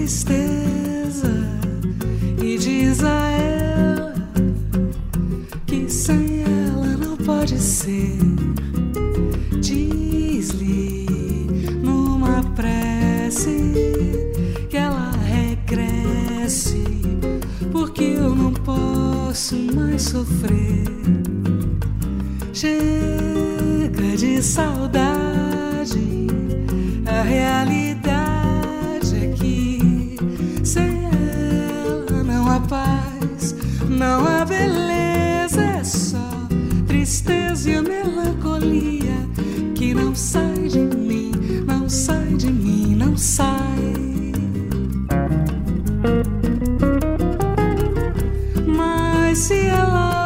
tristeza e diz a ela que sem ela não pode ser. Diz-lhe numa prece que ela regresse, porque eu não posso mais sofrer. Chega de saudade, a realidade é que sem ela não há paz, não há beleza, é só tristeza e melancolia que não sai de mim, não sai de mim, não sai. Mas se ela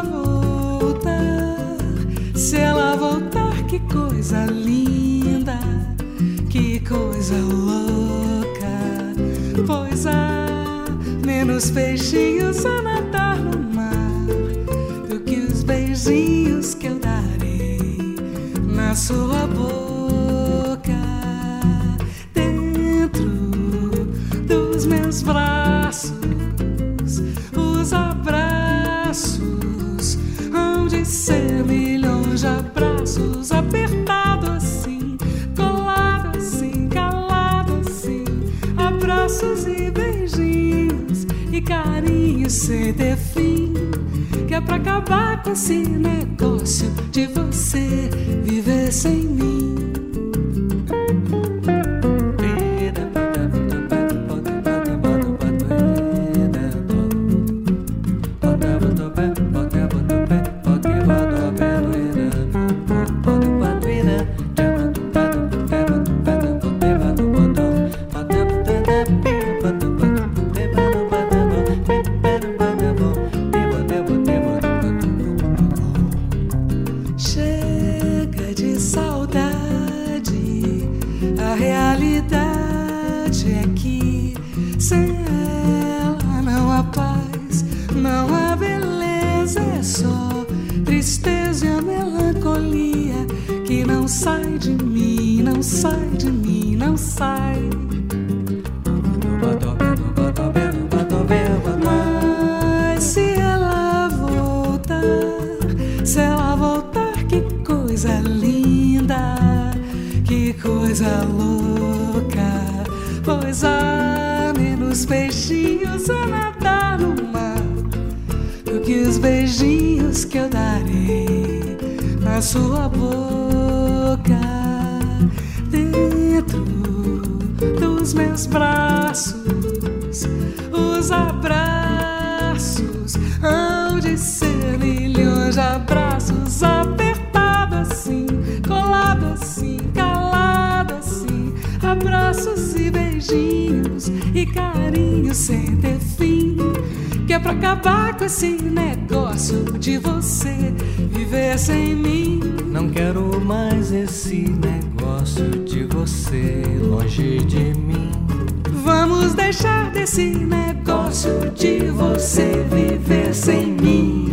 voltar, que coisa linda, que coisa louca, pois há menos peixinhos a nadar no mar do que os beijinhos que eu darei na sua boca, dentro dos meus braços, os abraços hão de ser milhões de abraços, apertado assim, colado assim, calado assim, abraços e beijinhos e carinhos sem ter fim, que é pra acabar com esse negócio de você viver sem mim. Chega de saudade, a realidade é que sem ela não há paz, não há beleza, é só tristeza e a melancolia que não sai de mim, não sai de mim, não sai. Mas se ela voltar, que coisa linda, que coisa louca, pois há menos peixinhos a nadar no mar do que os beijinhos que eu darei na sua boca, dentro dos meus braços, os abraços hão de ser milhões de abraços, apertado assim, colado assim, calado assim, abraços e beijinhos e carinhos sem ter fim, que é pra acabar com esse negócio de você viver sem mim. Não quero mais esse negócio de você longe de mim. Vamos deixar desse negócio de você viver sem mim.